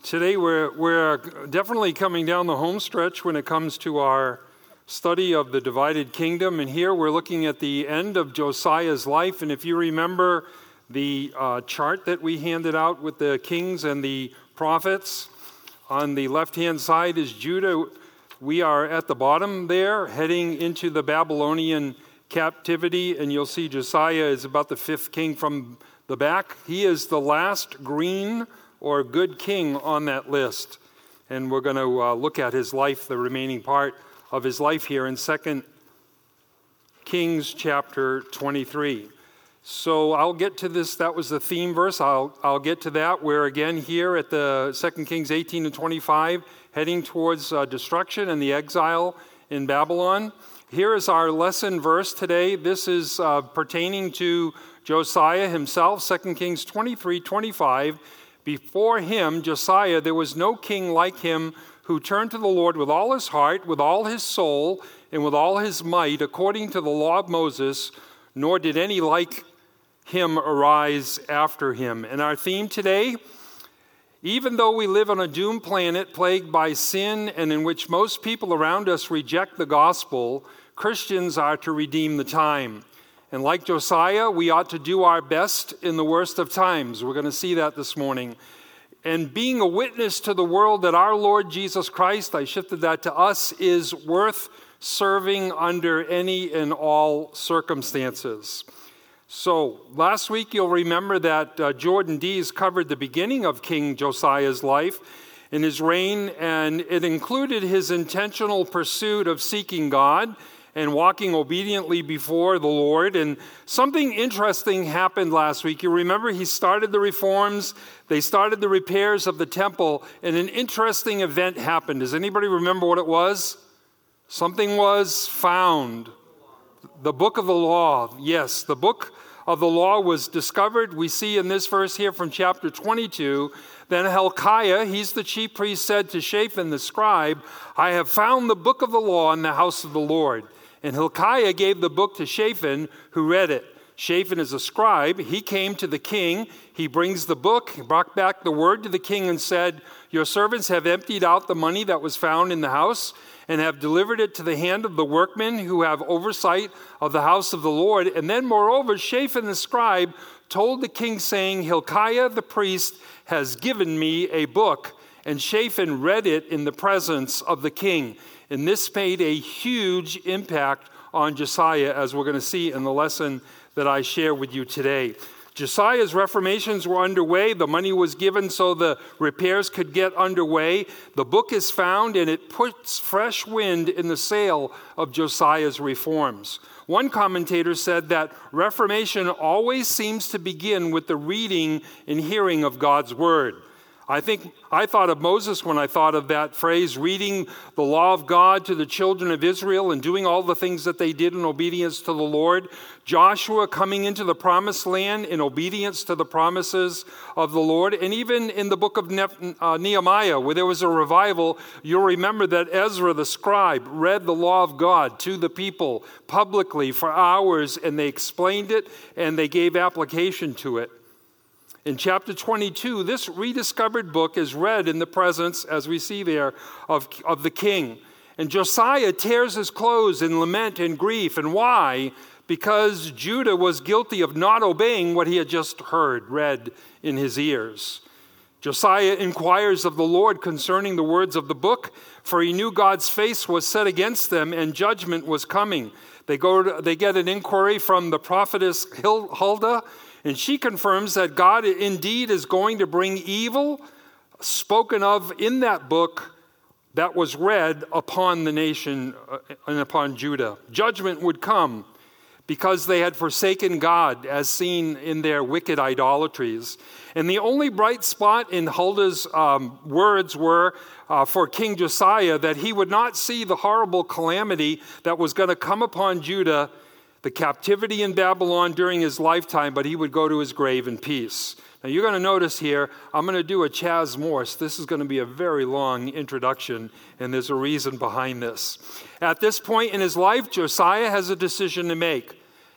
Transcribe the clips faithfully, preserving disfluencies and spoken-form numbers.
Today we're, we're definitely coming down the home stretch when it comes to our study of the divided kingdom. And here we're looking at the end of Josiah's life. And if you remember the uh, chart that we handed out with the kings and the prophets, on the left-hand side is Judah. We are at the bottom there, heading into the Babylonian captivity. And you'll see Josiah is about the fifth king from the back. He is the last green or good king on that list. And we're going to uh, look at his life, the remaining part of his life here in Second Kings chapter twenty-three. So I'll get to this. That was the theme verse. I'll, I'll get to that. We're again here at the Second Kings eighteen and twenty-five, heading towards uh, destruction and the exile in Babylon. Here is our lesson verse today. This is uh, pertaining to Josiah himself, Second Kings twenty-three, twenty-five. Before him, Josiah, there was no king like him who turned to the Lord with all his heart, with all his soul, and with all his might, according to the law of Moses, nor did any like him arise after him. And our theme today, even though we live on a doomed planet plagued by sin and in which most people around us reject the gospel, Christians are to redeem the time. And like Josiah, we ought to do our best in the worst of times. We're going to see that this morning. And being a witness to the world that our Lord Jesus Christ, I shifted that to us, is worth serving under any and all circumstances. So last week you'll remember that uh, Jordan Dees covered the beginning of King Josiah's life in his reign, and it included his intentional pursuit of seeking God and walking obediently before the Lord. And something interesting happened last week. You remember he started the reforms, they started the repairs of the temple, and an interesting event happened. Does anybody remember what it was? Something was found. The book of the law. Yes, the book of the law was discovered. We see in this verse here from chapter twenty-two, then Hilkiah, he's the chief priest, said to Shaphan the scribe, I have found the book of the law in the house of the Lord. And Hilkiah gave the book to Shaphan, who read it. Shaphan is a scribe. He came to the king. He brings the book, he brought back the word to the king and said, your servants have emptied out the money that was found in the house and have delivered it to the hand of the workmen who have oversight of the house of the Lord. And then moreover, Shaphan the scribe told the king, saying, Hilkiah the priest has given me a book. And Shaphan read it in the presence of the king. And this made a huge impact on Josiah, as we're going to see in the lesson that I share with you today. Josiah's reformations were underway. The money was given so the repairs could get underway. The book is found, and it puts fresh wind in the sail of Josiah's reforms. One commentator said that reformation always seems to begin with the reading and hearing of God's word. I think I thought of Moses when I thought of that phrase, reading the law of God to the children of Israel and doing all the things that they did in obedience to the Lord. Joshua coming into the promised land in obedience to the promises of the Lord. And even in the book of ne- uh, Nehemiah, where there was a revival, you'll remember that Ezra the scribe read the law of God to the people publicly for hours, and they explained it and they gave application to it. In chapter twenty-two, this rediscovered book is read in the presence, as we see there, of, of the king. And Josiah tears his clothes in lament and grief. And why? Because Judah was guilty of not obeying what he had just heard, read in his ears. Josiah inquires of the Lord concerning the words of the book, for he knew God's face was set against them and judgment was coming. They go to, they get an inquiry from the prophetess Huldah, and she confirms that God indeed is going to bring evil spoken of in that book that was read upon the nation and upon Judah. Judgment would come because they had forsaken God, as seen in their wicked idolatries. And the only bright spot in Huldah's um, words were uh, for King Josiah that he would not see the horrible calamity that was going to come upon Judah, the captivity in Babylon during his lifetime, but he would go to his grave in peace. Now you're going to notice here, I'm going to do a Chas Morse. This is going to be a very long introduction, and there's a reason behind this. At this point in his life, Josiah has a decision to make.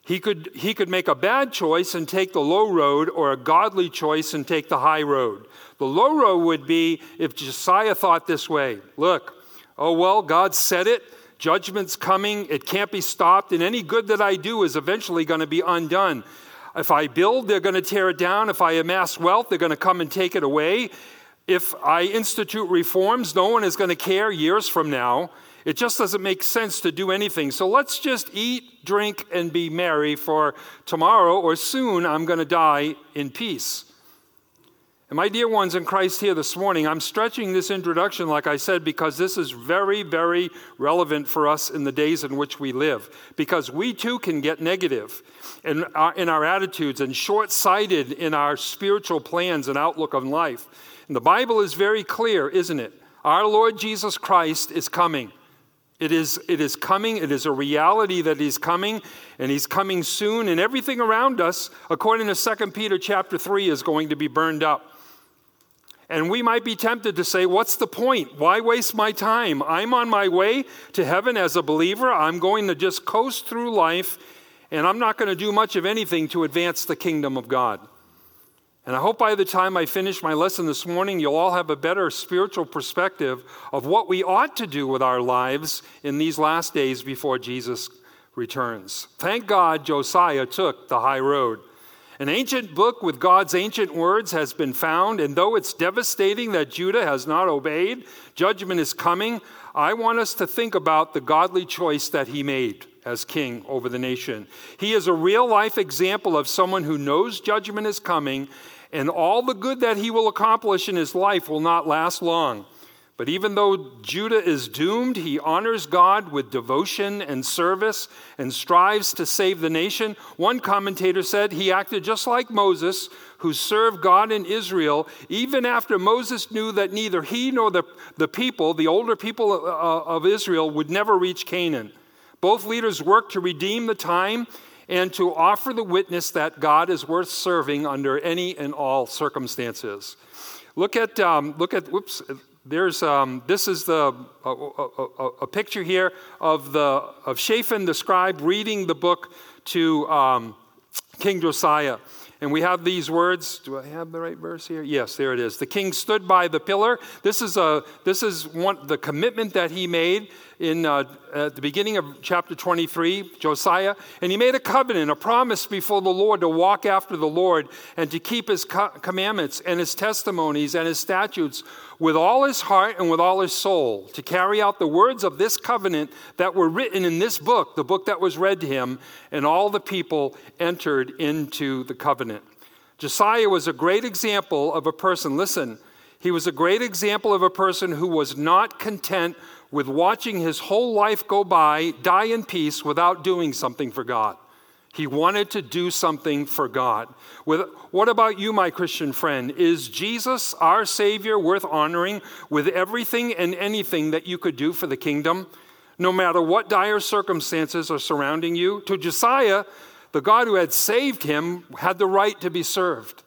He could, he could make a bad choice and take the low road, or a godly choice and take the high road. The low road would be if Josiah thought this way: look, oh well, God said it, judgment's coming, it can't be stopped, and any good that I do is eventually going to be undone. If I build, they're going to tear it down. If I amass wealth, they're going to come and take it away. If I institute reforms, no one is going to care years from now. It just doesn't make sense to do anything. So let's just eat, drink, and be merry, for tomorrow or soon I'm going to die in peace. And my dear ones in Christ here this morning, I'm stretching this introduction, like I said, because this is very, very relevant for us in the days in which we live. Because we too can get negative in our, in our attitudes and short-sighted in our spiritual plans and outlook on life. And the Bible is very clear, isn't it? Our Lord Jesus Christ is coming. It is, it is coming. It is a reality that he's coming, and he's coming soon. And everything around us, according to Second Peter chapter three, is going to be burned up. And we might be tempted to say, what's the point? Why waste my time? I'm on my way to heaven as a believer. I'm going to just coast through life, and I'm not going to do much of anything to advance the kingdom of God. And I hope by the time I finish my lesson this morning, you'll all have a better spiritual perspective of what we ought to do with our lives in these last days before Jesus returns. Thank God Josiah took the high road. An ancient book with God's ancient words has been found, and though it's devastating that Judah has not obeyed, judgment is coming. I want us to think about the godly choice that he made as king over the nation. He is a real-life example of someone who knows judgment is coming, and all the good that he will accomplish in his life will not last long. But even though Judah is doomed, he honors God with devotion and service and strives to save the nation. One commentator said he acted just like Moses, who served God in Israel, even after Moses knew that neither he nor the, the people, the older people of Israel, would never reach Canaan. Both leaders worked to redeem the time and to offer the witness that God is worth serving under any and all circumstances. Look at, um, look at, whoops, there's, um, this is the, a, a, a picture here of the, of Shaphan the scribe reading the book to um, King Josiah. And we have these words. Do I have the right verse here? Yes, there it is. The king stood by the pillar. This is a this is one the commitment that he made in uh, at the beginning of chapter twenty-three, Josiah, and he made a covenant, a promise before the Lord to walk after the Lord and to keep his co- commandments and his testimonies and his statutes with all his heart and with all his soul, to carry out the words of this covenant that were written in this book, the book that was read to him, and all the people entered into the covenant. Josiah was a great example of a person, listen, he was a great example of a person who was not content with watching his whole life go by, die in peace without doing something for God. He wanted to do something for God. With, what about you, my Christian friend? Is Jesus, our Savior, worth honoring with everything and anything that you could do for the kingdom, no matter what dire circumstances are surrounding you? To Josiah, the God who had saved him had the right to be served.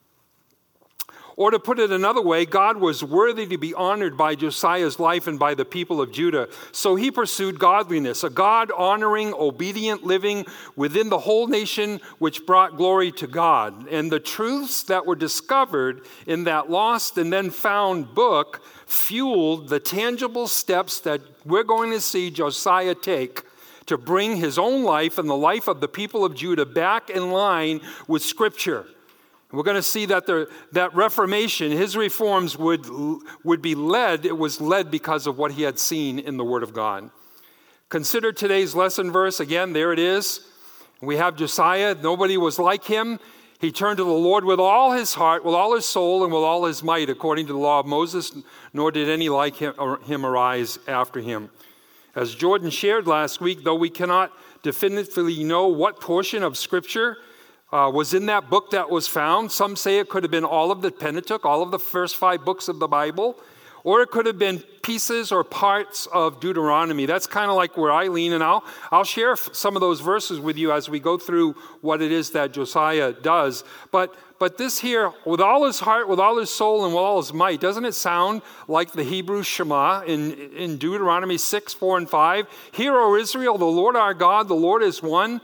Or to put it another way, God was worthy to be honored by Josiah's life and by the people of Judah. So he pursued godliness, a God-honoring, obedient living within the whole nation, which brought glory to God. And the truths that were discovered in that lost and then found book fueled the tangible steps that we're going to see Josiah take to bring his own life and the life of the people of Judah back in line with Scripture. We're going to see that the, that Reformation, his reforms would, would be led, it was led because of what he had seen in the Word of God. Consider today's lesson verse. Again, there it is. We have Josiah. Nobody was like him. He turned to the Lord with all his heart, with all his soul, and with all his might, according to the law of Moses, nor did any like him, or him arise after him. As Jordan shared last week, though we cannot definitively know what portion of Scripture Uh, was in that book that was found. Some say it could have been all of the Pentateuch, all of the first five books of the Bible, or it could have been pieces or parts of Deuteronomy. That's kind of like where I lean, and I'll, I'll share some of those verses with you as we go through what it is that Josiah does. But but this here, with all his heart, with all his soul, and with all his might, doesn't it sound like the Hebrew Shema in, in Deuteronomy six, four, and five? Hear, O Israel, the Lord our God, the Lord is one.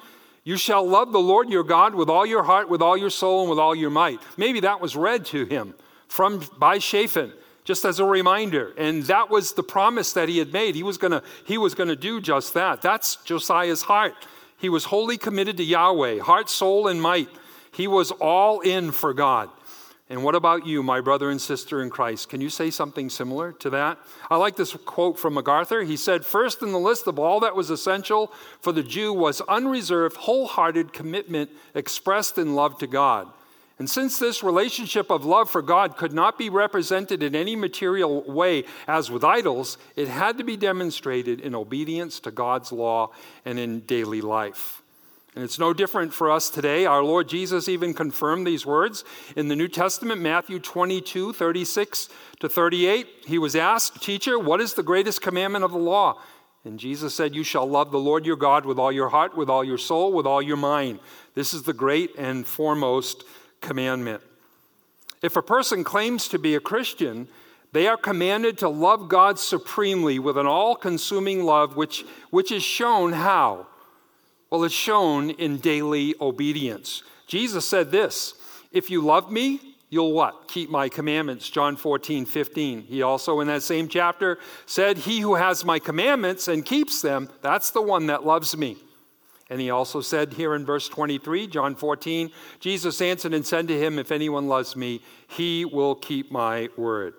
You shall love the Lord your God with all your heart, with all your soul, and with all your might. Maybe that was read to him from by Shaphan, just as a reminder. And that was the promise that he had made. He was gonna, he was gonna do just that. That's Josiah's heart. He was wholly committed to Yahweh, heart, soul, and might. He was all in for God. And what about you, my brother and sister in Christ? Can you say something similar to that? I like this quote from MacArthur. He said, first in the list of all that was essential for the Jew was unreserved, wholehearted commitment expressed in love to God. And since this relationship of love for God could not be represented in any material way as with idols, it had to be demonstrated in obedience to God's law and in daily life. And it's no different for us today. Our Lord Jesus even confirmed these words in the New Testament, Matthew twenty-two, thirty-six to thirty-eight. He was asked, Teacher, what is the greatest commandment of the law? And Jesus said, you shall love the Lord your God with all your heart, with all your soul, with all your mind. This is the great and foremost commandment. If a person claims to be a Christian, they are commanded to love God supremely with an all-consuming love, which, which is shown how? Well, it's shown in daily obedience. Jesus said this, if you love me, you'll what? Keep my commandments, John fourteen, fifteen. He also in that same chapter said, he who has my commandments and keeps them, that's the one that loves me. And he also said here in verse twenty-three, John fourteen, Jesus answered and said to him, if anyone loves me, he will keep my word.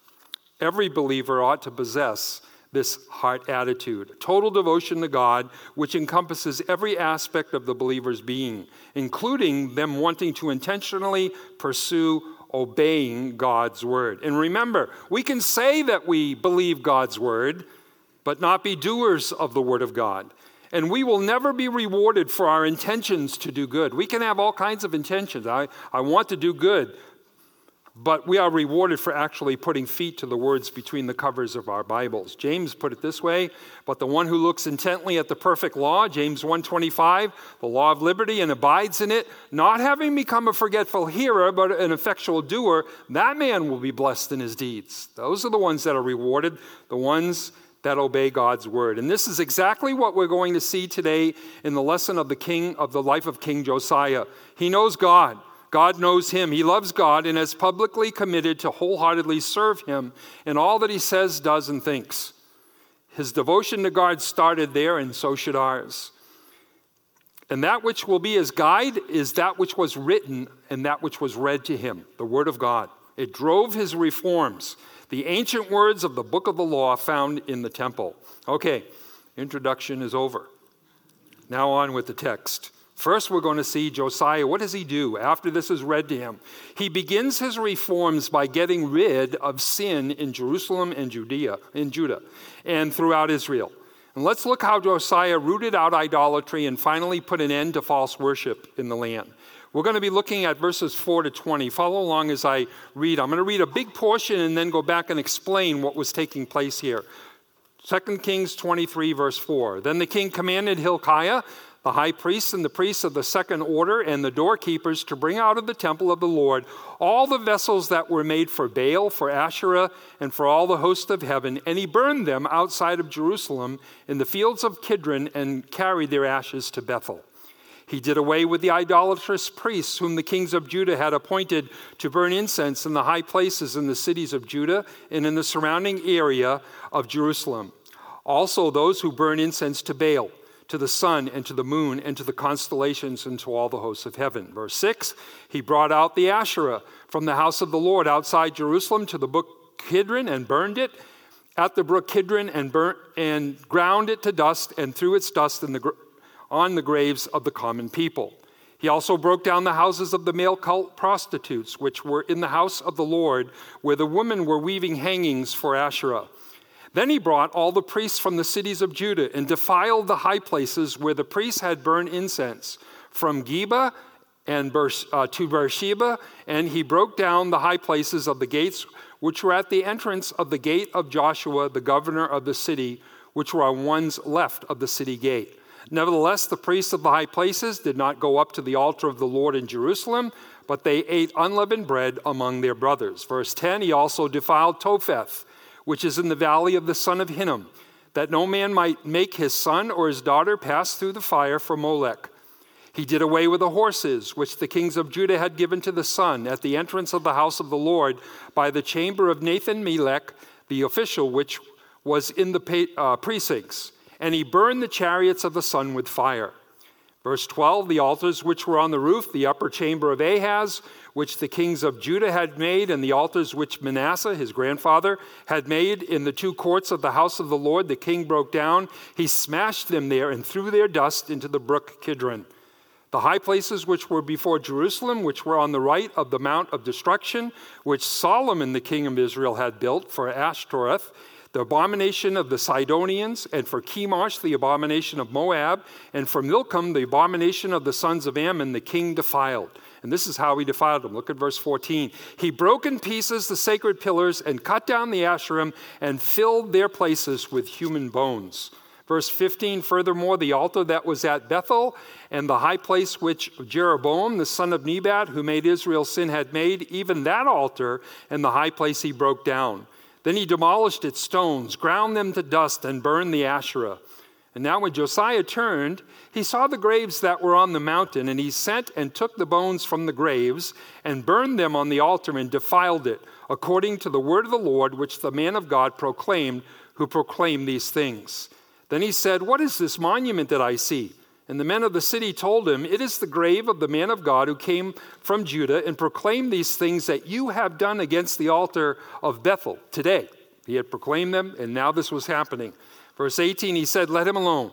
Every believer ought to possess this heart attitude, total devotion to God, which encompasses every aspect of the believer's being, including them wanting to intentionally pursue obeying God's word. And remember, we can say that we believe God's word, but not be doers of the word of God. And we will never be rewarded for our intentions to do good. We can have all kinds of intentions. I, I want to do good, but we are rewarded for actually putting feet to the words between the covers of our Bibles. James put it this way, but the one who looks intently at the perfect law, James one twenty-five, the law of liberty, and abides in it, not having become a forgetful hearer, but an effectual doer, that man will be blessed in his deeds. Those are the ones that are rewarded, the ones that obey God's word. And this is exactly what we're going to see today in the lesson of the king of the life of King Josiah. He knows God. God knows him. He loves God and is publicly committed to wholeheartedly serve him in all that he says, does, and thinks. His devotion to God started there, and so should ours. And that which will be his guide is that which was written and that which was read to him, the word of God. It drove his reforms, the ancient words of the book of the law found in the temple. Okay, introduction is over. Now on with the text. First, we're going to see Josiah. What does he do after this is read to him? He begins his reforms by getting rid of sin in Jerusalem and Judea, in Judah and throughout Israel. And let's look how Josiah rooted out idolatry and finally put an end to false worship in the land. We're going to be looking at verses four to twenty. Follow along as I read. I'm going to read a big portion and then go back and explain what was taking place here. Second Kings twenty-three, verse four. Then the king commanded Hilkiah, the high priest and the priests of the second order and the doorkeepers to bring out of the temple of the Lord all the vessels that were made for Baal, for Asherah, and for all the host of heaven. And he burned them outside of Jerusalem in the fields of Kidron and carried their ashes to Bethel. He did away with the idolatrous priests whom the kings of Judah had appointed to burn incense in the high places in the cities of Judah and in the surrounding area of Jerusalem. Also those who burn incense to Baal, to the sun and to the moon and to the constellations and to all the hosts of heaven. Verse six, he brought out the Asherah from the house of the Lord outside Jerusalem to the brook Kidron and burned it at the brook Kidron and burnt and ground it to dust and threw its dust in the, on the graves of the common people. He also broke down the houses of the male cult prostitutes, which were in the house of the Lord, where the women were weaving hangings for Asherah. Then he brought all the priests from the cities of Judah and defiled the high places where the priests had burned incense, from Geba and Ber- uh, to Beersheba, and he broke down the high places of the gates which were at the entrance of the gate of Joshua, the governor of the city, which were on one's left of the city gate. Nevertheless, the priests of the high places did not go up to the altar of the Lord in Jerusalem, but they ate unleavened bread among their brothers. Verse ten, he also defiled Topheth, which is in the valley of the son of Hinnom, that no man might make his son or his daughter pass through the fire for Molech. He did away with the horses, which the kings of Judah had given to the sun at the entrance of the house of the Lord by the chamber of Nathan-Melech, the official, which was in the uh, precincts. And he burned the chariots of the sun with fire. Verse twelve, the altars which were on the roof, the upper chamber of Ahaz, which the kings of Judah had made, and the altars which Manasseh, his grandfather, had made in the two courts of the house of the Lord, the king broke down. He smashed them there and threw their dust into the brook Kidron. The high places which were before Jerusalem, which were on the right of the Mount of Destruction, which Solomon the king of Israel had built for Ashtoreth, the abomination of the Sidonians, and for Chemosh, the abomination of Moab, and for Milcom, the abomination of the sons of Ammon, the king defiled. And this is how he defiled them. Look at verse fourteen. He broke in pieces the sacred pillars and cut down the Asherim and filled their places with human bones. Verse fifteen, furthermore, the altar that was at Bethel and the high place which Jeroboam, the son of Nebat, who made Israel sin, had made, even that altar and the high place he broke down. Then he demolished its stones, ground them to dust, and burned the Asherah. And now when Josiah turned, he saw the graves that were on the mountain, and he sent and took the bones from the graves and burned them on the altar and defiled it, according to the word of the Lord, which the man of God proclaimed, who proclaimed these things. Then he said, "What is this monument that I see?" And the men of the city told him, "It is the grave of the man of God who came from Judah and proclaimed these things that you have done against the altar of Bethel today." He had proclaimed them, and now this was happening. Verse eighteen, he said, "Let him alone.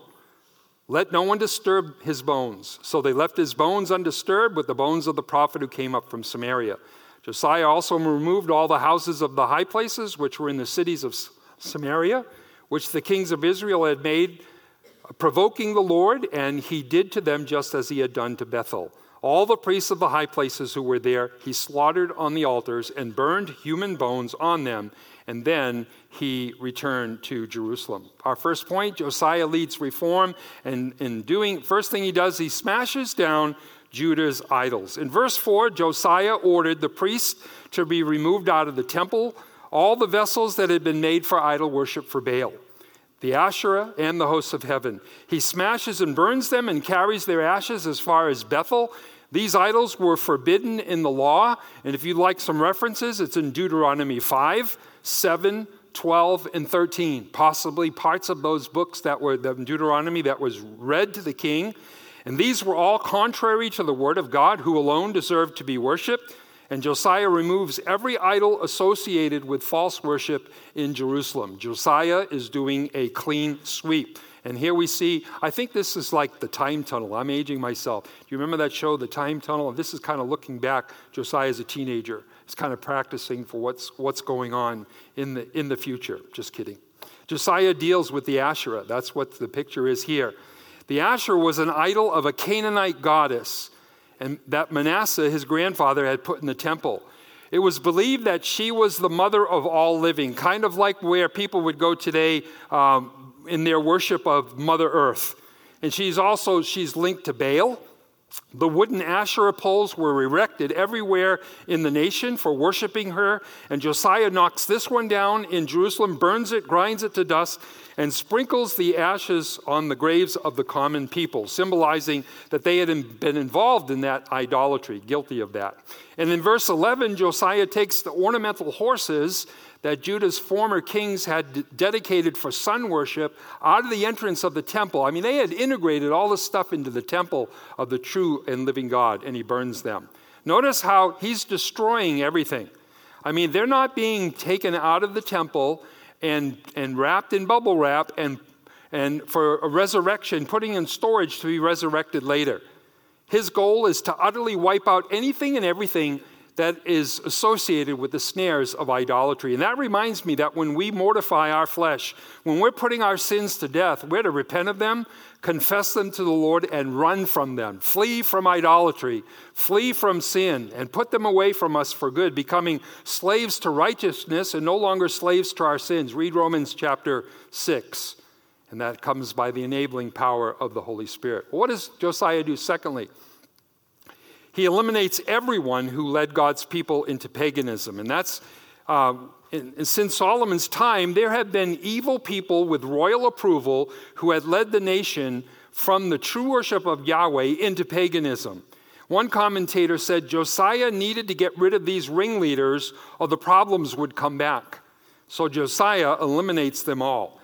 Let no one disturb his bones." So they left his bones undisturbed with the bones of the prophet who came up from Samaria. Josiah also removed all the houses of the high places which were in the cities of Samaria, which the kings of Israel had made, provoking the Lord, and he did to them just as he had done to Bethel. All the priests of the high places who were there, he slaughtered on the altars and burned human bones on them, and then he returned to Jerusalem. Our first point, Josiah leads reform, and in doing, first thing he does, he smashes down Judah's idols. In verse four, Josiah ordered the priests to be removed out of the temple, all the vessels that had been made for idol worship for Baal, the Asherah, and the hosts of heaven. He smashes and burns them and carries their ashes as far as Bethel. These idols were forbidden in the law, and if you'd like some references, it's in Deuteronomy five, seven, twelve, and thirteen. Possibly parts of those books that were in Deuteronomy that was read to the king. And these were all contrary to the word of God, who alone deserved to be worshipped. And Josiah removes every idol associated with false worship in Jerusalem. Josiah is doing a clean sweep. And here we see, I think this is like the time tunnel. I'm aging myself. Do you remember that show, The Time Tunnel? This is kind of looking back. Josiah is a teenager. He's kind of practicing for what's what's going on in the in the future. Just kidding. Josiah deals with the Asherah. That's what the picture is here. The Asherah was an idol of a Canaanite goddess, and that Manasseh, his grandfather, had put in the temple. It was believed that she was the mother of all living, kind of like where people would go today um, in their worship of Mother Earth. And she's also, she's linked to Baal. The wooden Asherah poles were erected everywhere in the nation for worshiping her. And Josiah knocks this one down in Jerusalem, burns it, grinds it to dust, and sprinkles the ashes on the graves of the common people, symbolizing that they had been involved in that idolatry, guilty of that. And in verse eleven, Josiah takes the ornamental horses that Judah's former kings had dedicated for sun worship out of the entrance of the temple. I mean, they had integrated all this stuff into the temple of the true and living God, and he burns them. Notice how he's destroying everything. I mean, they're not being taken out of the temple and, and wrapped in bubble wrap and, and for a resurrection, putting in storage to be resurrected later. His goal is to utterly wipe out anything and everything that is associated with the snares of idolatry. And that reminds me that when we mortify our flesh, when we're putting our sins to death, we're to repent of them, confess them to the Lord, and run from them. Flee from idolatry, flee from sin, and put them away from us for good, becoming slaves to righteousness and no longer slaves to our sins. Read Romans chapter six. And that comes by the enabling power of the Holy Spirit. What does Josiah do secondly? He eliminates everyone who led God's people into paganism. And that's, uh, in, since Solomon's time, there have been evil people with royal approval who had led the nation from the true worship of Yahweh into paganism. One commentator said Josiah needed to get rid of these ringleaders or the problems would come back. So Josiah eliminates them all.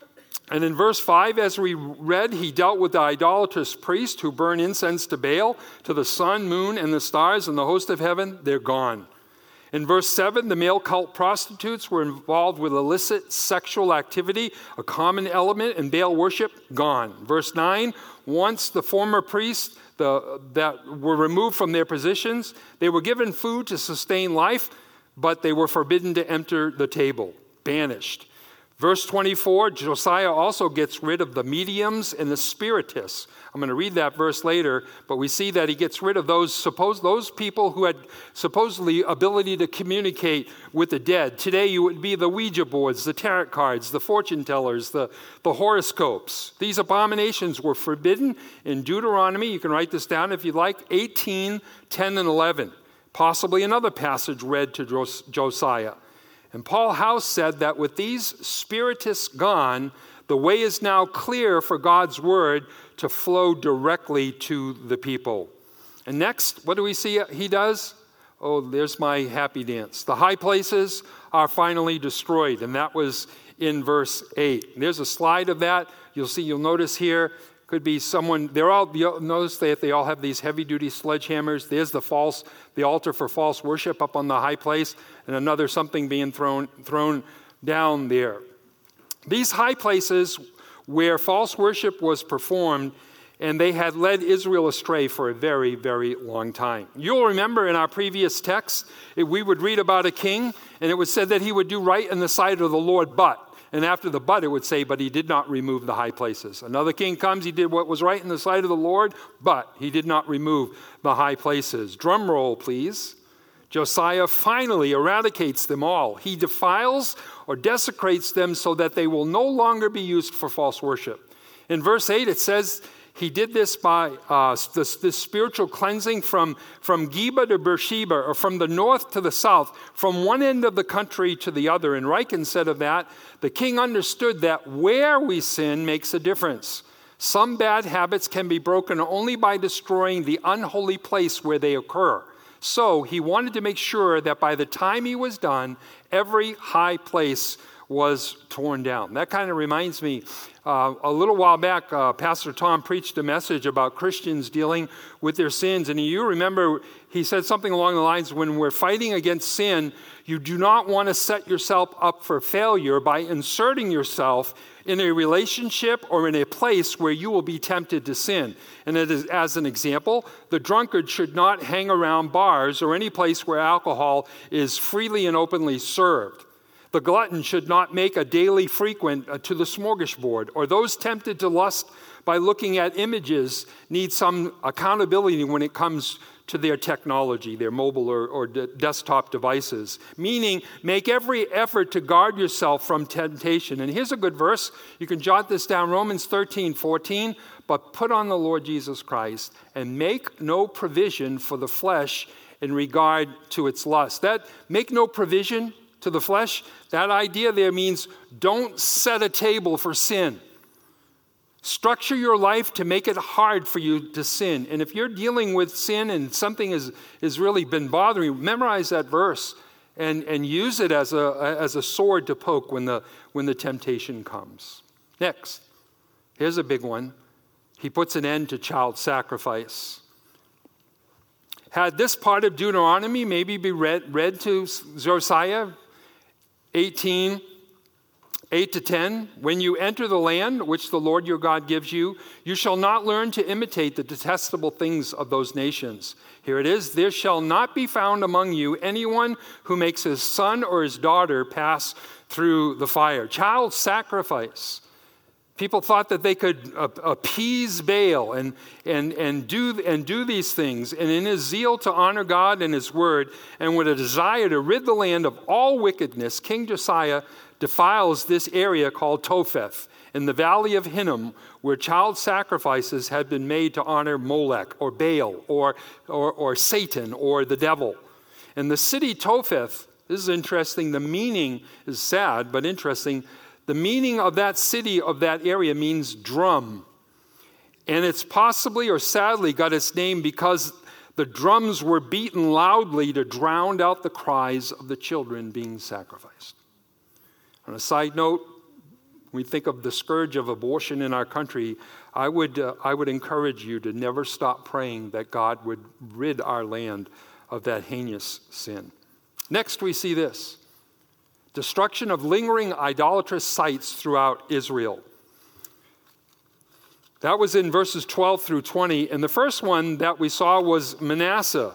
And in verse five, as we read, he dealt with the idolatrous priests who burn incense to Baal, to the sun, moon, and the stars, and the host of heaven. They're gone. In verse seven, the male cult prostitutes were involved with illicit sexual activity, a common element in Baal worship. Gone. Verse nine, once the former priests the, that were removed from their positions, they were given food to sustain life, but they were forbidden to enter the table. Banished. Verse twenty-four, Josiah also gets rid of the mediums and the spiritists. I'm going to read that verse later, but we see that he gets rid of those suppose those people who had supposedly ability to communicate with the dead. Today you would be the Ouija boards, the tarot cards, the fortune tellers, the, the horoscopes. These abominations were forbidden in Deuteronomy. You can write this down if you'd like, eighteen, ten, and eleven. Possibly another passage read to Jos- Josiah. And Paul House said that with these spiritists gone, the way is now clear for God's word to flow directly to the people. And next, what do we see he does? Oh, there's my happy dance. The high places are finally destroyed, and that was in verse eight. There's a slide of that. You'll see, you'll notice here, could be someone, they're all, you'll notice that they all have these heavy-duty sledgehammers. There's the false, the altar for false worship up on the high place, and another something being thrown, thrown down there. These high places where false worship was performed, and they had led Israel astray for a very, very long time. You'll remember in our previous text, we would read about a king, and it was said that he would do right in the sight of the Lord, but, and after the but, it would say, but he did not remove the high places. Another king comes, he did what was right in the sight of the Lord, but he did not remove the high places. Drum roll, please. Josiah finally eradicates them all. He defiles or desecrates them so that they will no longer be used for false worship. In verse eight, it says he did this by uh, this, this spiritual cleansing from, from Geba to Beersheba, or from the north to the south, from one end of the country to the other. And Riken said of that, the king understood that where we sin makes a difference. Some bad habits can be broken only by destroying the unholy place where they occur. So he wanted to make sure that by the time he was done, every high place was torn down. That kind of reminds me, uh, a little while back, uh, Pastor Tom preached a message about Christians dealing with their sins. And you remember he said something along the lines, when we're fighting against sin, you do not want to set yourself up for failure by inserting yourself in a relationship or in a place where you will be tempted to sin. And it is, as an example, the drunkard should not hang around bars or any place where alcohol is freely and openly served. The glutton should not make a daily frequent to the smorgasbord, or those tempted to lust by looking at images need some accountability when it comes to their technology, their mobile or, or de- desktop devices. Meaning, make every effort to guard yourself from temptation. And here's a good verse. You can jot this down, Romans thirteen, fourteen. But put on the Lord Jesus Christ and make no provision for the flesh in regard to its lust. That make no provision to the flesh, that idea there means don't set a table for sin. Structure your life to make it hard for you to sin. And if you're dealing with sin and something has, has really been bothering you, memorize that verse and, and use it as a, as a sword to poke when the, when the temptation comes. Next, here's a big one. He puts an end to child sacrifice. Had this part of Deuteronomy maybe be read, read to Josiah, eighteen, eight to ten, when you enter the land which the Lord your God gives you, you shall not learn to imitate the detestable things of those nations. Here it is, there shall not be found among you anyone who makes his son or his daughter pass through the fire. Child sacrifice. People thought that they could appease Baal and, and, and, do, and do these things. And in his zeal to honor God and his word, and with a desire to rid the land of all wickedness, King Josiah defiles this area called Topheth in the valley of Hinnom, where child sacrifices had been made to honor Molech or Baal or, or, or Satan or the devil. And the city Topheth, this is interesting, the meaning is sad but interesting. The meaning of that city, of that area, means drum. And it's possibly or sadly got its name because the drums were beaten loudly to drown out the cries of the children being sacrificed. On a side note, when we think of the scourge of abortion in our country, I would, uh, I would encourage you to never stop praying that God would rid our land of that heinous sin. Next, we see this: destruction of lingering idolatrous sites throughout Israel. That was in verses twelve through twenty, and the first one that we saw was Manasseh.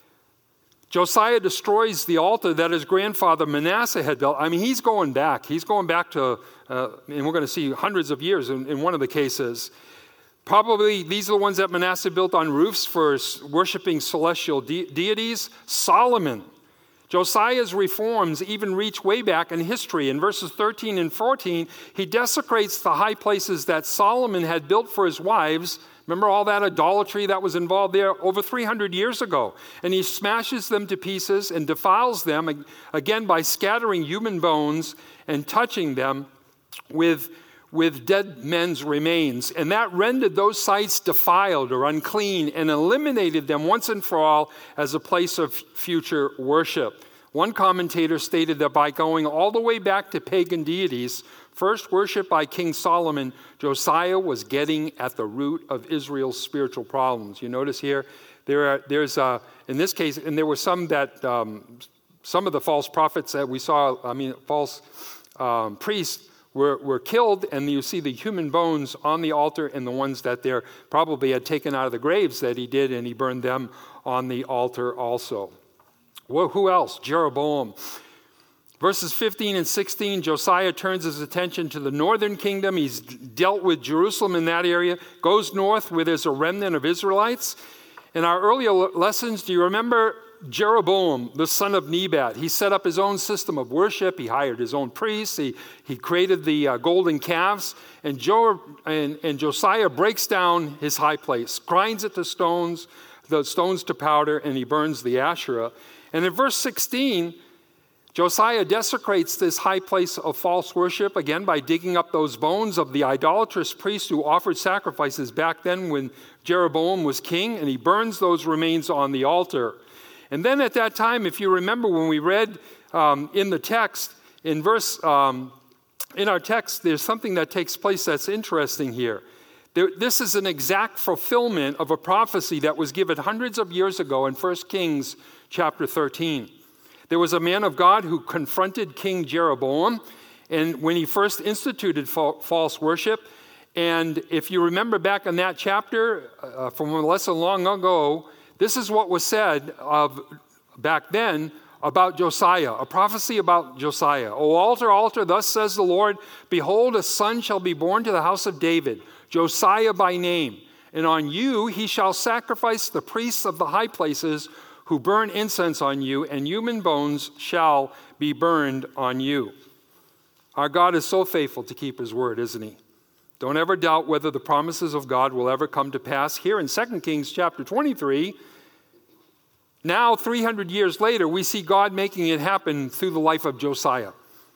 Josiah destroys the altar that his grandfather Manasseh had built. I mean, he's going back. He's going back to, uh, and we're going to see hundreds of years in, in one of the cases. Probably these are the ones that Manasseh built on roofs for worshiping celestial de- deities. Solomon. Josiah's reforms even reach way back in history. In verses thirteen and fourteen, he desecrates the high places that Solomon had built for his wives. Remember all that idolatry that was involved there over three hundred years ago. And he smashes them to pieces and defiles them, again, by scattering human bones and touching them with, with dead men's remains. And that rendered those sites defiled or unclean and eliminated them once and for all as a place of future worship. One commentator stated that by going all the way back to pagan deities, first worshipped by King Solomon, Josiah was getting at the root of Israel's spiritual problems. You notice here, there are, there's, uh, in this case, and there were some that, um, some of the false prophets that we saw, I mean, false um, priests were, were killed, and you see the human bones on the altar and the ones that they're probably had taken out of the graves that he did, and he burned them on the altar also. Well, who else? Jeroboam. Verses fifteen and sixteen, Josiah turns his attention to the northern kingdom. He's dealt with Jerusalem in that area, goes north where there's a remnant of Israelites. In our earlier lessons, do you remember Jeroboam, the son of Nebat? He set up his own system of worship. He hired his own priests. He, he created the uh, golden calves. And, jo- and, and Josiah breaks down his high place, grinds it to stones, the stones to powder, and he burns the Asherah. And in verse sixteen, Josiah desecrates this high place of false worship, again, by digging up those bones of the idolatrous priests who offered sacrifices back then when Jeroboam was king, and he burns those remains on the altar. And then at that time, if you remember when we read um, in the text, in verse, um, in our text, there's something that takes place that's interesting here. There, this is an exact fulfillment of a prophecy that was given hundreds of years ago in First Kings chapter thirteen. There was a man of God who confronted King Jeroboam, and when he first instituted fa- false worship. And if you remember back in that chapter, uh, from a lesson long ago, this is what was said of back then about Josiah, a prophecy about Josiah. O altar, altar, thus says the Lord, behold, a son shall be born to the house of David, Josiah by name, and on you he shall sacrifice the priests of the high places who burn incense on you, and human bones shall be burned on you. Our God is so faithful to keep his word, isn't he? Don't ever doubt whether the promises of God will ever come to pass. Here in Second Kings chapter twenty-three, now three hundred years later, we see God making it happen through the life of Josiah,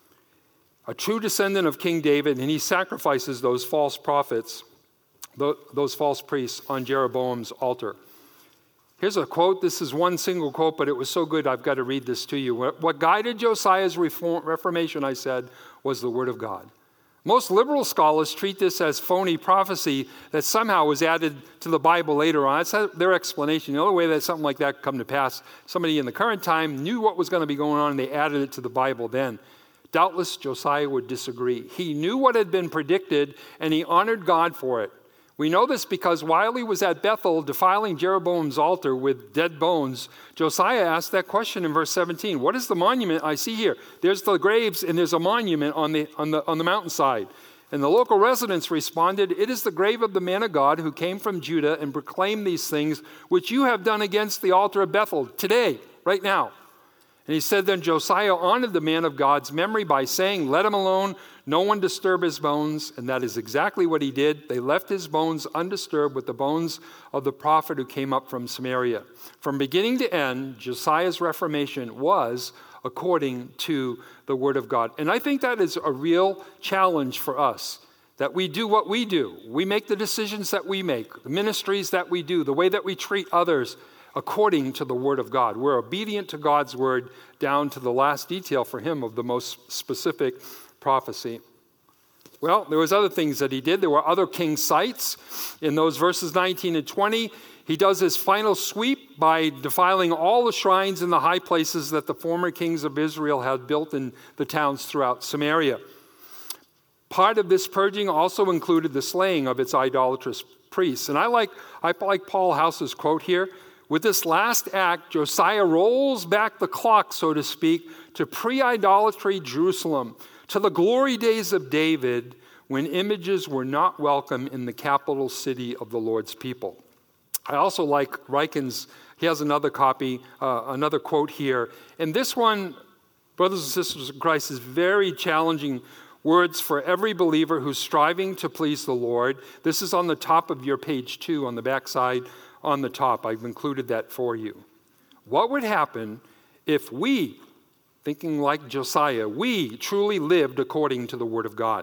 a true descendant of King David, and he sacrifices those false prophets, those false priests on Jeroboam's altar. Here's a quote. This is one single quote, but it was so good I've got to read this to you. What guided Josiah's reform, reformation, I said, was the word of God. Most liberal scholars treat this as phony prophecy that somehow was added to the Bible later on. That's their explanation. The only way that something like that could come to pass, somebody in the current time knew what was going to be going on and they added it to the Bible then. Doubtless Josiah would disagree. He knew what had been predicted and he honored God for it. We know this because while he was at Bethel defiling Jeroboam's altar with dead bones, Josiah asked that question in verse seventeen. What is the monument I see here? There's the graves and there's a monument on the, on the, on the mountainside. And the local residents responded, it is the grave of the man of God who came from Judah and proclaimed these things which you have done against the altar of Bethel today, right now. And he said, then Josiah honored the man of God's memory by saying, let him alone, no one disturb his bones. And that is exactly what he did. They left his bones undisturbed with the bones of the prophet who came up from Samaria. From beginning to end, Josiah's reformation was according to the word of God. And I think that is a real challenge for us, that we do what we do. We make the decisions that we make, the ministries that we do, the way that we treat others according to the Word of God. We're obedient to God's Word down to the last detail for him of the most specific prophecy. Well, there was other things that he did. There were other king sites. In those verses nineteen and twenty, he does his final sweep by defiling all the shrines in the high places that the former kings of Israel had built in the towns throughout Samaria. Part of this purging also included the slaying of its idolatrous priests. And I like, I like Paul House's quote here. With this last act, Josiah rolls back the clock, so to speak, to pre-idolatry Jerusalem, to the glory days of David, when images were not welcome in the capital city of the Lord's people. I also like Ryken's, he has another copy, uh, another quote here. And this one, brothers and sisters in Christ, is very challenging words for every believer who's striving to please the Lord. This is on the top of your page two, on the back side on the top. I've included that for you. What would happen if we, thinking like Josiah, we truly lived according to the Word of God,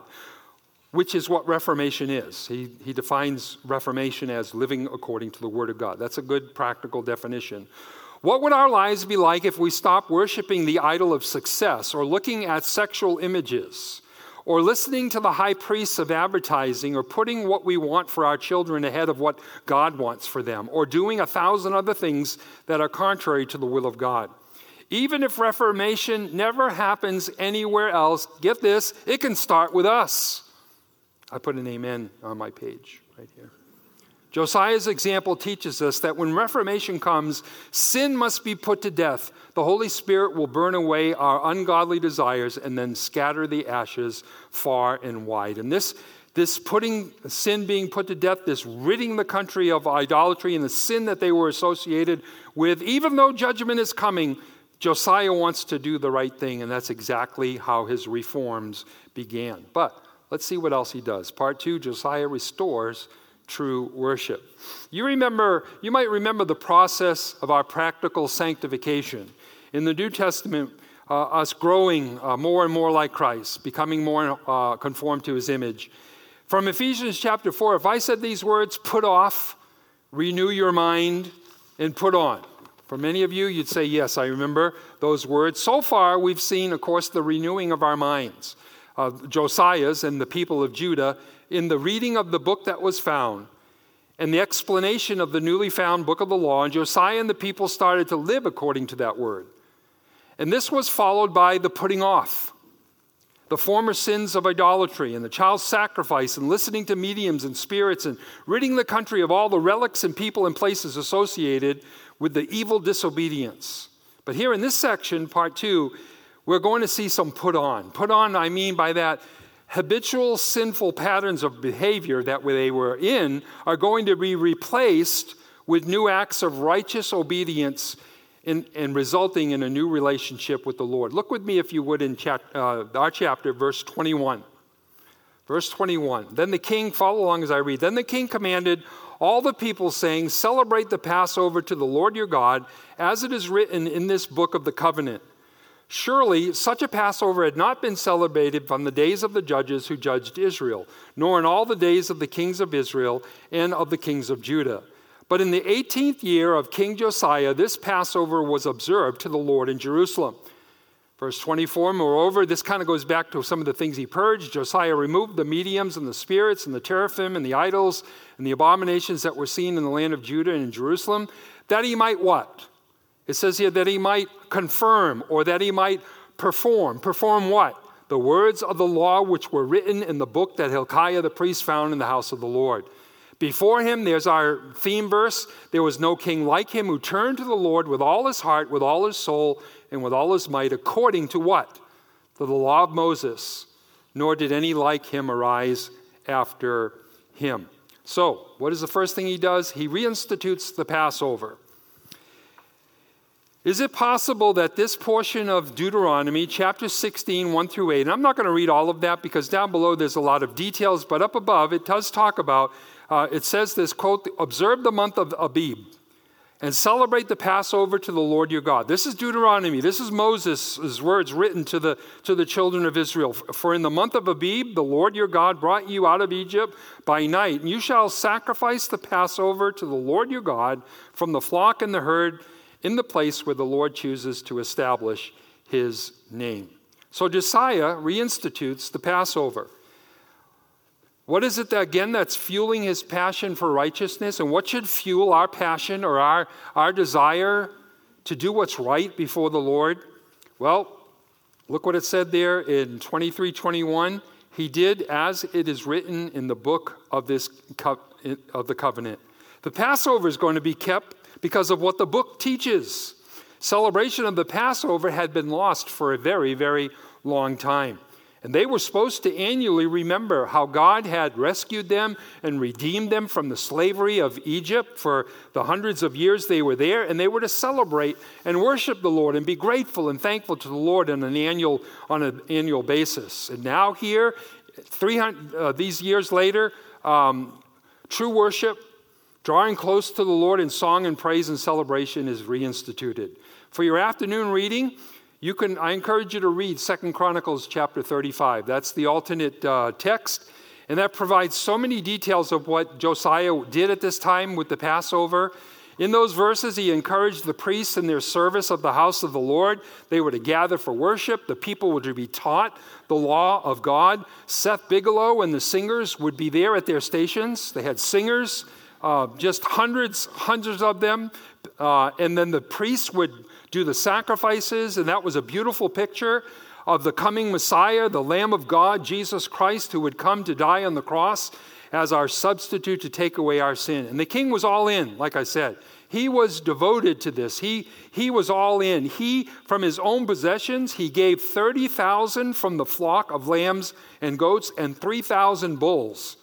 which is what Reformation is. He, he defines Reformation as living according to the Word of God. That's a good practical definition. What would our lives be like if we stopped worshiping the idol of success, or looking at sexual images, or listening to the high priests of advertising, or putting what we want for our children ahead of what God wants for them, or doing a thousand other things that are contrary to the will of God? Even if Reformation never happens anywhere else, get this, it can start with us. I put an amen on my page right here. Josiah's example teaches us that when Reformation comes, sin must be put to death. The Holy Spirit will burn away our ungodly desires and then scatter the ashes far and wide. And this, this putting sin being put to death, this ridding the country of idolatry and the sin that they were associated with, even though judgment is coming, Josiah wants to do the right thing, and that's exactly how his reforms began. But let's see what else he does. Part two, Josiah restores true worship. You remember, you might remember the process of our practical sanctification. In the New Testament, uh, us growing uh, more and more like Christ, becoming more uh, conformed to his image. From Ephesians chapter four, if I said these words, put off, renew your mind, and put on. For many of you, you'd say, yes, I remember those words. So far, we've seen, of course, the renewing of our minds. Uh, Josiah's and the people of Judah, in the reading of the book that was found and the explanation of the newly found book of the law, and Josiah and the people started to live according to that word. And this was followed by the putting off, the former sins of idolatry and the child sacrifice and listening to mediums and spirits and ridding the country of all the relics and people and places associated with the evil disobedience. But here in this section, part two, we're going to see some put on. Put on, I mean by that, habitual sinful patterns of behavior that they were in are going to be replaced with new acts of righteous obedience in, and resulting in a new relationship with the Lord. Look with me, if you would, in chap, uh, our chapter, verse twenty-one. Verse twenty-one. Then the king, follow along as I read, then the king commanded all the people, saying, celebrate the Passover to the Lord your God, as it is written in this book of the covenant. Surely such a Passover had not been celebrated from the days of the judges who judged Israel, nor in all the days of the kings of Israel and of the kings of Judah. But in the eighteenth year of King Josiah, this Passover was observed to the Lord in Jerusalem. Verse twenty-four, moreover, this kind of goes back to some of the things he purged. Josiah removed the mediums and the spirits and the teraphim and the idols and the abominations that were seen in the land of Judah and in Jerusalem, that he might what? It says here that he might confirm, or that he might perform. Perform what? The words of the law which were written in the book that Hilkiah the priest found in the house of the Lord. Before him, there's our theme verse, there was no king like him who turned to the Lord with all his heart, with all his soul, and with all his might, according to what? To the law of Moses. Nor did any like him arise after him. So, what is the first thing he does? He reinstitutes the Passover. Is it possible that this portion of Deuteronomy, chapter sixteen, one through eight, and I'm not going to read all of that because down below there's a lot of details, but up above it does talk about, uh, it says this, quote, observe the month of Abib and celebrate the Passover to the Lord your God. This is Deuteronomy. This is Moses' words written to the, to the children of Israel. For in the month of Abib, the Lord your God brought you out of Egypt by night, and you shall sacrifice the Passover to the Lord your God from the flock and the herd in the place where the Lord chooses to establish his name. So Josiah reinstitutes the Passover. What is it, that, again, that's fueling his passion for righteousness? And what should fuel our passion or our, our desire to do what's right before the Lord? Well, look what it said there in twenty-three twenty-one. He did as it is written in the book of this co- of the covenant. The Passover is going to be kept because of what the book teaches. Celebration of the Passover had been lost for a very, very long time. And they were supposed to annually remember how God had rescued them and redeemed them from the slavery of Egypt for the hundreds of years they were there. And they were to celebrate and worship the Lord and be grateful and thankful to the Lord on an annual, on an annual basis. And now here, three hundred, uh, these years later, um, true worship, drawing close to the Lord in song and praise and celebration is reinstituted. For your afternoon reading, You can, I encourage you to read Second Chronicles chapter thirty-five. That's the alternate uh, text, and that provides so many details of what Josiah did at this time with the Passover. In those verses, he encouraged the priests in their service of the house of the Lord. They were to gather for worship. The people were to be taught the law of God. Seth Bigelow and the singers would be there at their stations. They had singers, uh, just hundreds, hundreds of them. Uh, and then the priests would do the sacrifices, and that was a beautiful picture of the coming Messiah, the Lamb of God, Jesus Christ, who would come to die on the cross as our substitute to take away our sin. And the king was all in, like I said. He was devoted to this. He, he was all in. He, from his own possessions, he gave thirty thousand from the flock of lambs and goats and three thousand bulls.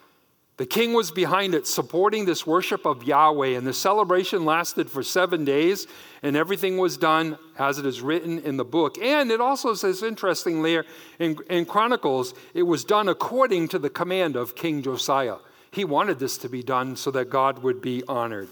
The king was behind it, supporting this worship of Yahweh, and the celebration lasted for seven days, and everything was done as it is written in the book. And it also says, interestingly, in, in Chronicles, it was done according to the command of King Josiah. He wanted this to be done so that God would be honored.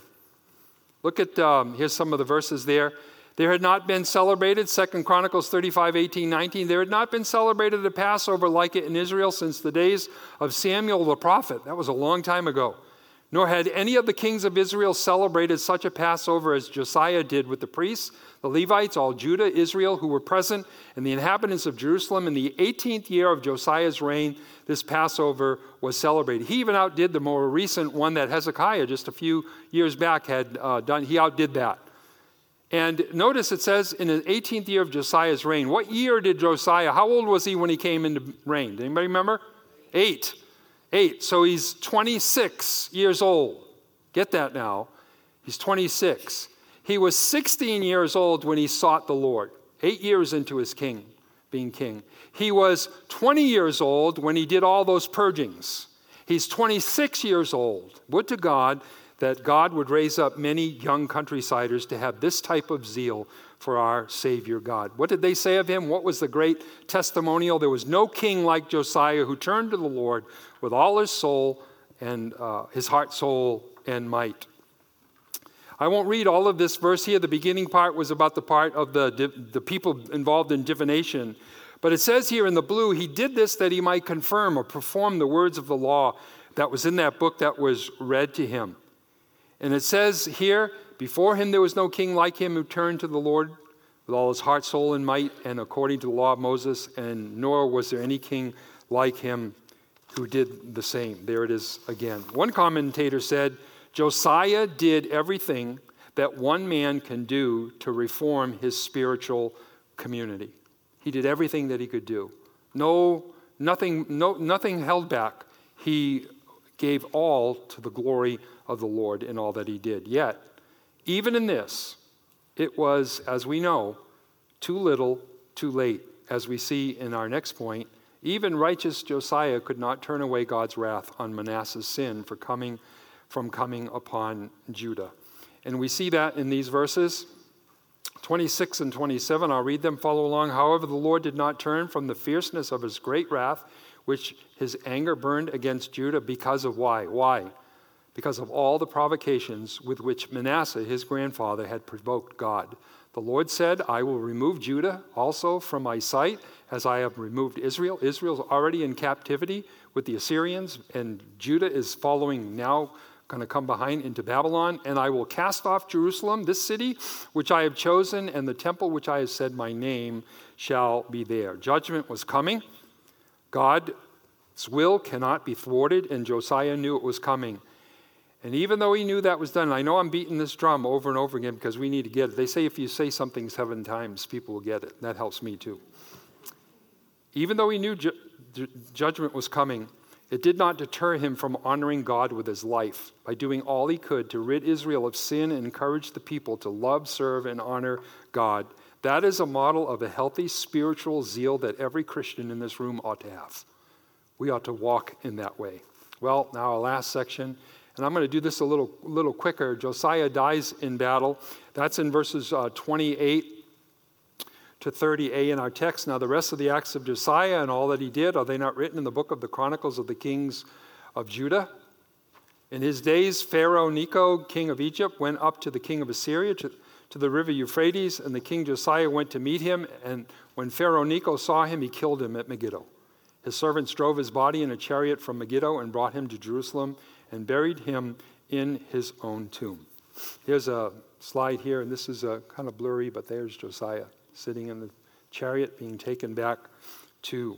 Look at, um, here's some of the verses there. There had not been celebrated, Second Chronicles thirty-five, eighteen, nineteen, there had not been celebrated a Passover like it in Israel since the days of Samuel the prophet. That was a long time ago. Nor had any of the kings of Israel celebrated such a Passover as Josiah did with the priests, the Levites, all Judah, Israel, who were present, and the inhabitants of Jerusalem. In the eighteenth year of Josiah's reign, this Passover was celebrated. He even outdid the more recent one that Hezekiah, just a few years back, had uh, done. He outdid that. And notice it says in the eighteenth year of Josiah's reign. What year did Josiah, how old was he when he came into reign? Did anybody remember? Eight. Eight. So he's twenty-six years old. Get that now. He's twenty-six. He was sixteen years old when he sought the Lord. Eight years into his king, being king. He was twenty years old when he did all those purgings. He's twenty-six years old. Would to God that God would raise up many young countrysiders to have this type of zeal for our Savior God. What did they say of him? What was the great testimonial? There was no king like Josiah who turned to the Lord with all his soul and uh, his heart, soul, and might. I won't read all of this verse here. The beginning part was about the part of the, the people involved in divination. But it says here in the blue, he did this that he might confirm or perform the words of the law that was in that book that was read to him. And it says here, before him there was no king like him who turned to the Lord with all his heart, soul, and might, and according to the law of Moses, and nor was there any king like him who did the same. There it is again. One commentator said, Josiah did everything that one man can do to reform his spiritual community. He did everything that he could do. No, nothing, no, nothing held back. He gave all to the glory of the Lord in all that he did. Yet, even in this, it was, as we know, too little, too late. As we see in our next point, even righteous Josiah could not turn away God's wrath on Manasseh's sin for coming from coming upon Judah. And we see that in these verses, twenty-six and twenty-seven. I'll read them, follow along. However, the Lord did not turn from the fierceness of his great wrath, which his anger burned against Judah because of why? Why? because of all the provocations with which Manasseh, his grandfather, had provoked God. The Lord said, I will remove Judah also from my sight, as I have removed Israel. Israel's already in captivity with the Assyrians, and Judah is following now, going to come behind into Babylon. And I will cast off Jerusalem, this city which I have chosen, and the temple which I have said my name shall be there. Judgment was coming. God's will cannot be thwarted, and Josiah knew it was coming. And even though he knew that was done, and I know I'm beating this drum over and over again because we need to get it. They say if you say something seven times, people will get it. That helps me too. Even though he knew ju- ju- judgment was coming, it did not deter him from honoring God with his life by doing all he could to rid Israel of sin and encourage the people to love, serve, and honor God. That is a model of a healthy spiritual zeal that every Christian in this room ought to have. We ought to walk in that way. Well, now our last section. And I'm going to do this a little, little quicker. Josiah dies in battle. That's in verses uh, twenty-eight to thirty a in our text. Now, the rest of the acts of Josiah and all that he did, are they not written in the book of the Chronicles of the Kings of Judah? In his days, Pharaoh Necho, king of Egypt, went up to the king of Assyria to, to the river Euphrates, and the king Josiah went to meet him. And when Pharaoh Necho saw him, he killed him at Megiddo. His servants drove his body in a chariot from Megiddo and brought him to Jerusalem and buried him in his own tomb. Here's a slide here, and this is a kind of blurry, but there's Josiah sitting in the chariot being taken back to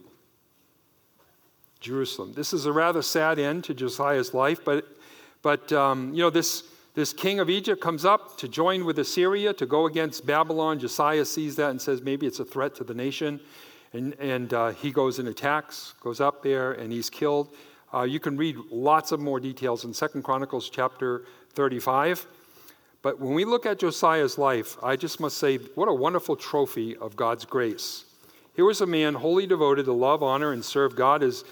Jerusalem. This is a rather sad end to Josiah's life, but but um, you know this this king of Egypt comes up to join with Assyria to go against Babylon. Josiah sees that and says maybe it's a threat to the nation, and and uh, he goes and attacks, goes up there, and he's killed. Uh, you can read lots of more details in Second Chronicles chapter thirty-five. But when we look at Josiah's life, I just must say, what a wonderful trophy of God's grace. Here was a man wholly devoted to love, honor, and serve God. As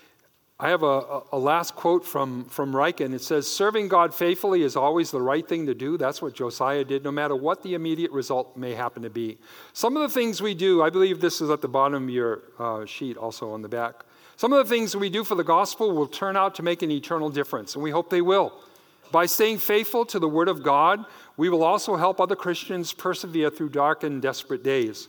I have a, a last quote from, from Riken. It says, serving God faithfully is always the right thing to do. That's what Josiah did, no matter what the immediate result may happen to be. Some of the things we do, I believe this is at the bottom of your uh, sheet, also on the back. Some of the things we do for the gospel will turn out to make an eternal difference, and we hope they will. By staying faithful to the Word of God, we will also help other Christians persevere through dark and desperate days.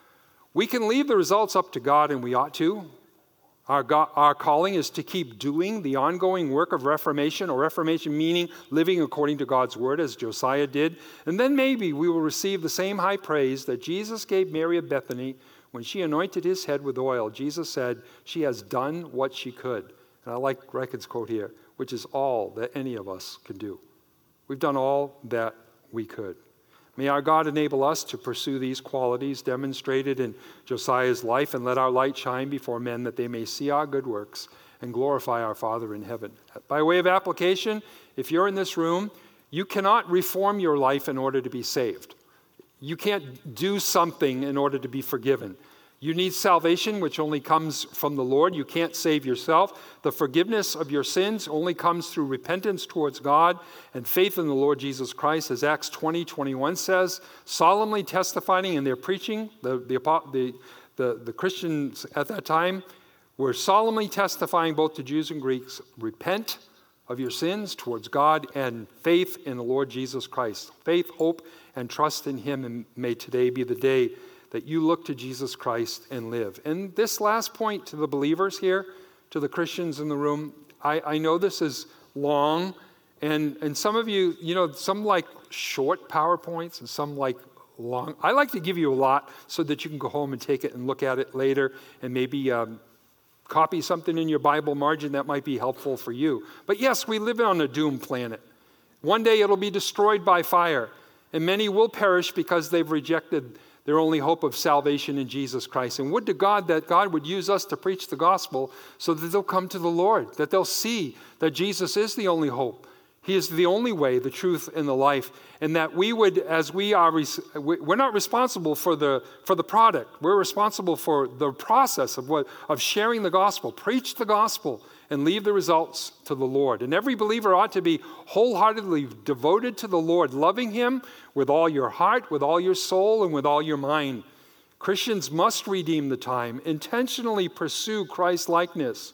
We can leave the results up to God, and we ought to. Our, God, our calling is to keep doing the ongoing work of reformation, or reformation meaning living according to God's Word, as Josiah did. And then maybe we will receive the same high praise that Jesus gave Mary of Bethany when she anointed his head with oil. Jesus said, she has done what she could. And I like Reichen's quote here, which is all that any of us can do. We've done all that we could. May our God enable us to pursue these qualities demonstrated in Josiah's life, and let our light shine before men that they may see our good works and glorify our Father in heaven. By way of application, if you're in this room, you cannot reform your life in order to be saved. You can't do something in order to be forgiven. You need salvation, which only comes from the Lord. You can't save yourself. The forgiveness of your sins only comes through repentance towards God and faith in the Lord Jesus Christ, as Acts twenty twenty-one says, solemnly testifying in their preaching. The, the, the, the, the Christians at that time were solemnly testifying both to Jews and Greeks, repent of your sins towards God and faith in the Lord Jesus Christ. Faith, hope, and trust in him, and may today be the day that you look to Jesus Christ and live. And this last point to the believers here, to the Christians in the room, I, I know this is long, and, and some of you, you know, some like short PowerPoints and some like long. I like to give you a lot so that you can go home and take it and look at it later and maybe um, copy something in your Bible margin that might be helpful for you. But yes, we live on a doomed planet. One day it'll be destroyed by fire, and many will perish because they've rejected their only hope of salvation in Jesus Christ. And would to God that God would use us to preach the gospel so that they'll come to the Lord, that they'll see that Jesus is the only hope. He is the only way, the truth, and the life. And that we would, as we are, we're not responsible for the for the product. We're responsible for the process of what of sharing the gospel. Preach the gospel and leave the results to the Lord. And every believer ought to be wholeheartedly devoted to the Lord, loving him with all your heart, with all your soul, and with all your mind. Christians must redeem the time, intentionally pursue Christ-likeness,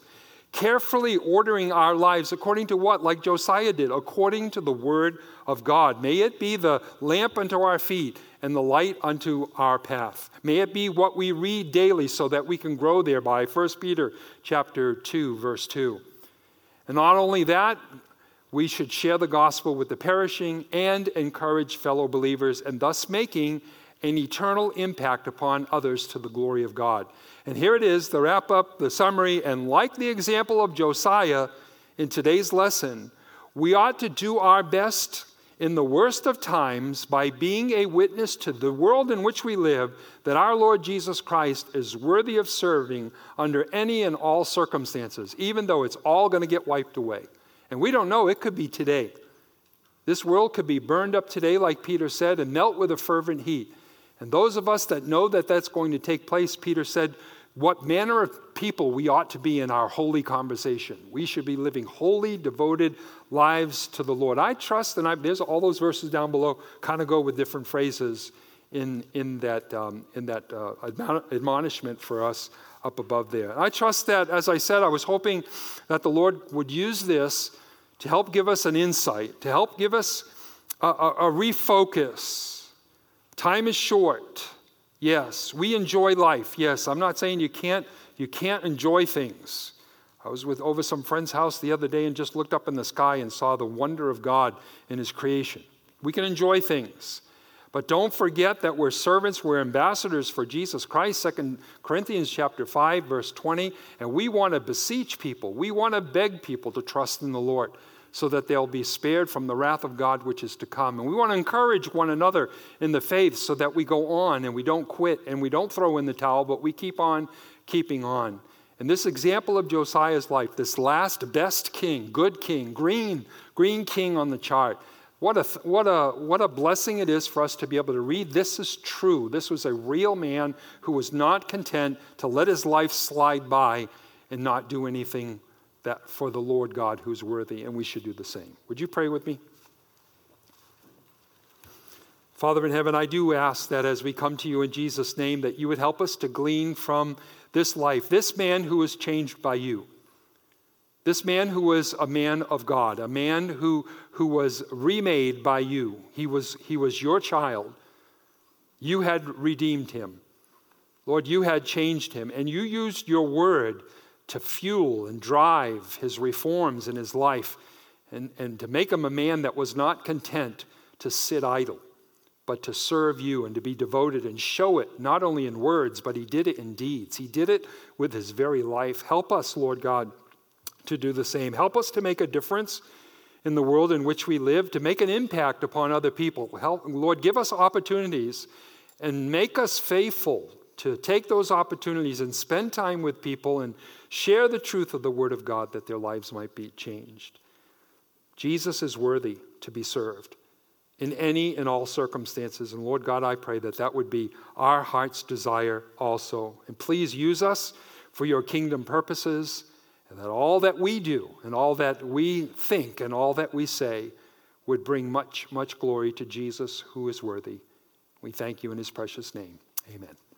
carefully ordering our lives according to what? Like Josiah did, according to the word of God. May it be the lamp unto our feet and the light unto our path. May it be what we read daily so that we can grow thereby. First Peter chapter two, verse two. And not only that, we should share the gospel with the perishing and encourage fellow believers, and thus making an eternal impact upon others to the glory of God. And here it is, the wrap up, the summary, and like the example of Josiah in today's lesson, we ought to do our best in the worst of times by being a witness to the world in which we live that our Lord Jesus Christ is worthy of serving under any and all circumstances, even though it's all going to get wiped away. And we don't know, it could be today. This world could be burned up today, like Peter said, and melt with a fervent heat. And those of us that know that that's going to take place, Peter said, what manner of people we ought to be in our holy conversation. We should be living holy, devoted lives to the Lord. I trust, and I, there's all those verses down below, kind of go with different phrases in, in that, um, in that uh, admonishment for us up above there. And I trust that, as I said, I was hoping that the Lord would use this to help give us an insight, to help give us a, a, a refocus. Time is short. Yes, we enjoy life. Yes, I'm not saying you can't you can't enjoy things. I was with over some friend's house the other day and just looked up in the sky and saw the wonder of God in his creation. We can enjoy things. But don't forget that we're servants, we're ambassadors for Jesus Christ, Second Corinthians chapter five, verse twenty, and we want to beseech people, we want to beg people to trust in the Lord, so that they'll be spared from the wrath of God which is to come. And we want to encourage one another in the faith so that we go on and we don't quit and we don't throw in the towel, but we keep on keeping on. And this example of Josiah's life, this last best king, good king, green, green king on the chart, what a, what a, what a blessing it is for us to be able to read. This is true. This was a real man who was not content to let his life slide by and not do anything that for the Lord God who's worthy, and we should do the same. Would you pray with me? Father in heaven, I do ask that as we come to you in Jesus' name, that you would help us to glean from this life, this man who was changed by you, this man who was a man of God, a man who, who was remade by you. He was, he was your child. You had redeemed him. Lord, you had changed him, and you used your word to fuel and drive his reforms in his life and, and to make him a man that was not content to sit idle, but to serve you and to be devoted and show it not only in words, but he did it in deeds. He did it with his very life. Help us, Lord God, to do the same. Help us to make a difference in the world in which we live, to make an impact upon other people. Help, Lord, give us opportunities and make us faithful to take those opportunities and spend time with people and share the truth of the Word of God that their lives might be changed. Jesus is worthy to be served in any and all circumstances. And Lord God, I pray that that would be our heart's desire also. And please use us for your kingdom purposes, and that all that we do and all that we think and all that we say would bring much, much glory to Jesus who is worthy. We thank you in his precious name. Amen.